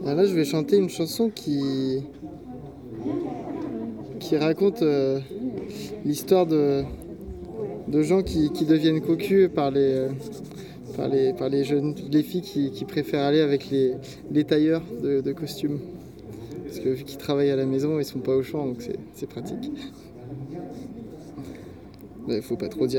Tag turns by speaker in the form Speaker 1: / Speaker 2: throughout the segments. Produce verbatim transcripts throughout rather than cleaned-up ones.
Speaker 1: Alors là, je vais chanter une chanson qui, qui raconte euh, l'histoire de, de gens qui, qui deviennent cocus par les, euh, par les, par les jeunes, les filles qui, qui préfèrent aller avec les, les tailleurs de, de costumes. Parce que vu qu'ils travaillent à la maison, ils sont pas au champ, donc c'est, c'est pratique. Mais faut pas trop dire.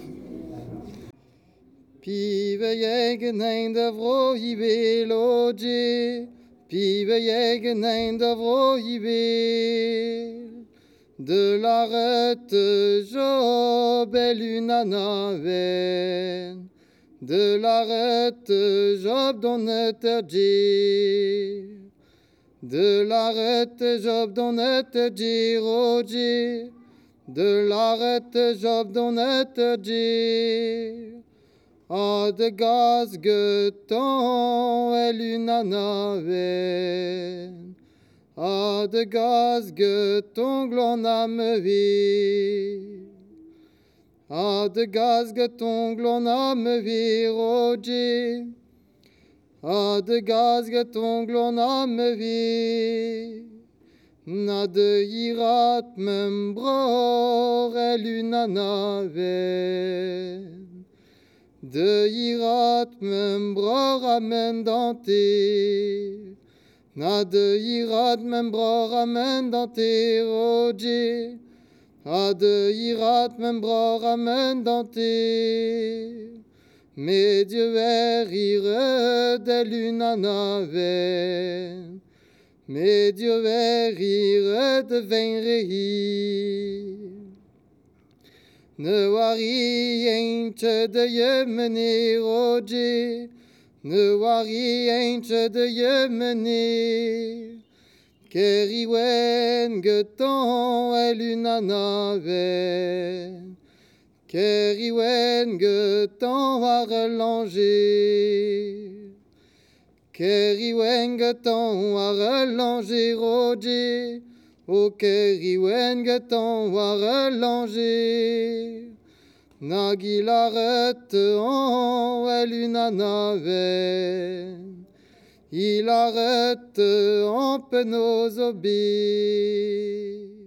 Speaker 1: Pieve jegen de vro ibe loge, pieve jegen de vro ibe. De la rete job elunanaven, de la rete job don etergi, de la rete job don etergi rogi, de la rete job don etergi. A de gaz geton elunanaven, a de gaz geton glonamvi, a de gaz geton glonamvi rogi, a de gaz geton glonamvi, na de irat membror elunanaven. De irat membror amendante, na de irat membror amendante rogi, a de irat membror amendante. Mais Dieu rire de lunanaven, mais Dieu rire de venrehi. Ne wari eentje de jemene rogi, ne wari eentje de jemene. Keriwen geton elunanaven, keriwen geton a relanger, keriwen geton a relanger rogi. O keriwen geton a relanger, nagilaret en elunanaven, il arrête en penosobi.